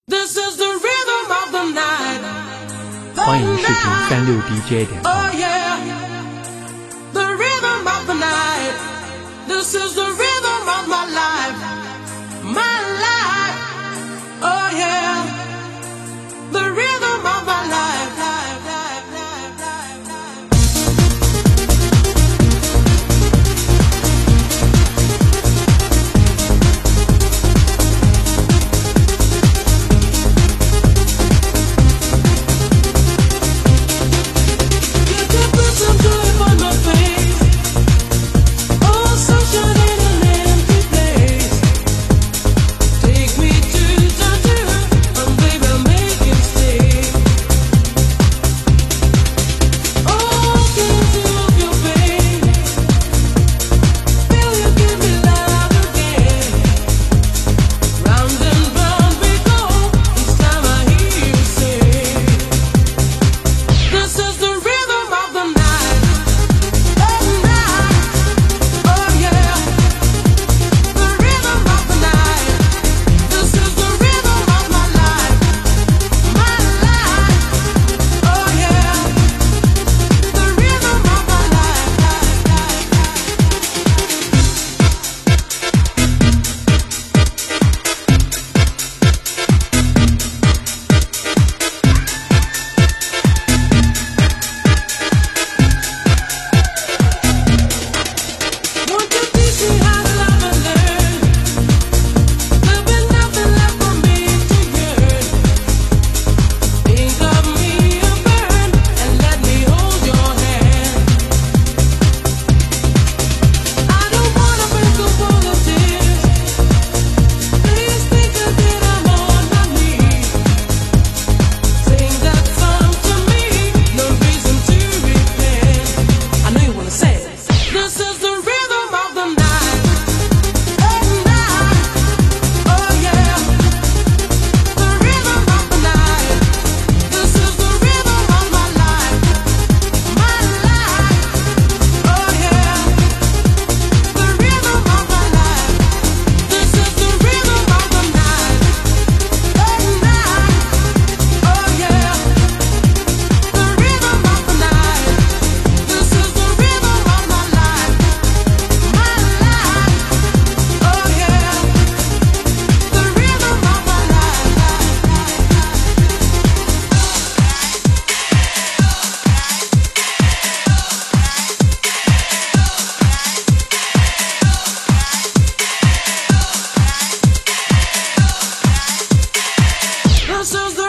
This is the rhythm of the night. 欢迎视频36DJ.com。 Oh yeah, the rhythm of the night. This is the rhythm of my life, my life. Oh yeah, the rhythm of my life. This is the